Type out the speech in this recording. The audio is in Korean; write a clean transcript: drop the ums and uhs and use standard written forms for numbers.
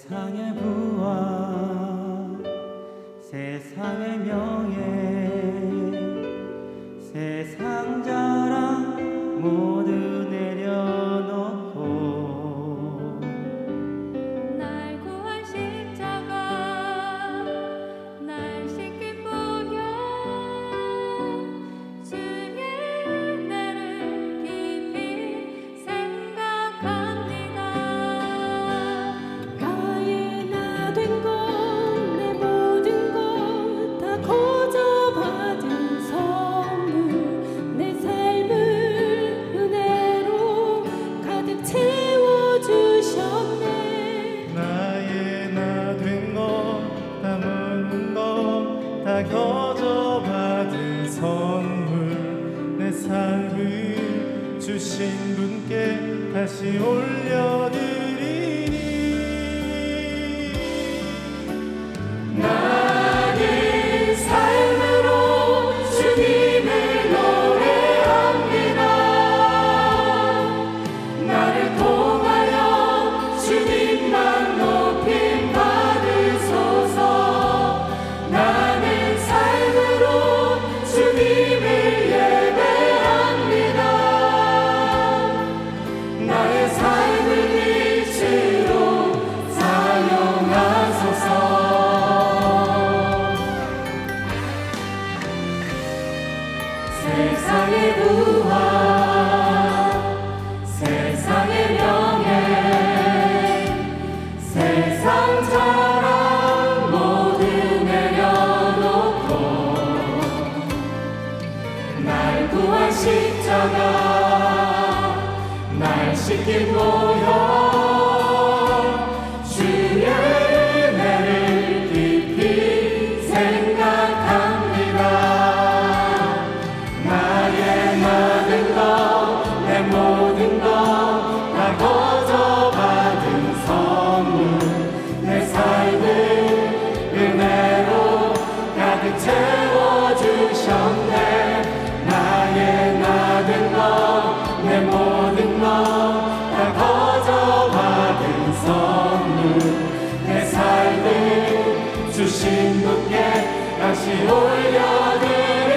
세상의 부와 세상의 명예 세상 자랑 모두 내려놓고 날 구한 십자가 날 씻긴 보혈 주의 은혜를 깊이 생각합니다. 나의 나 된 것 내 모든 것 다 거저 받은 선물 내 삶을 은혜로 가득 채워주셨네. 나의 나 된 것 다 모든 것 다 거저 받은 선물 내 삶을 주신 분께 다시 올려드리니 나는 삶으로 주님을 노래합니다. 나를 통하여 주님만 높임 받으소서. 나는 삶으로 주님을 예배합니다. 나의 삶을 빛으로 사용하소서. 세상의 부와 세상의 명예 세상 자랑 모두 내려놓고 날 구한 십자가 날 씻긴 보혈 주의 은혜를 깊이 생각합니다. 나의 모든 것 내 모든 것 다 거저 받은 선물 내 삶을 은혜로 가득 채워주셨네. 나의 모든 것 내 모든 것 다 거저 받은 선물 내 삶을 주신 분께 다시 올려드려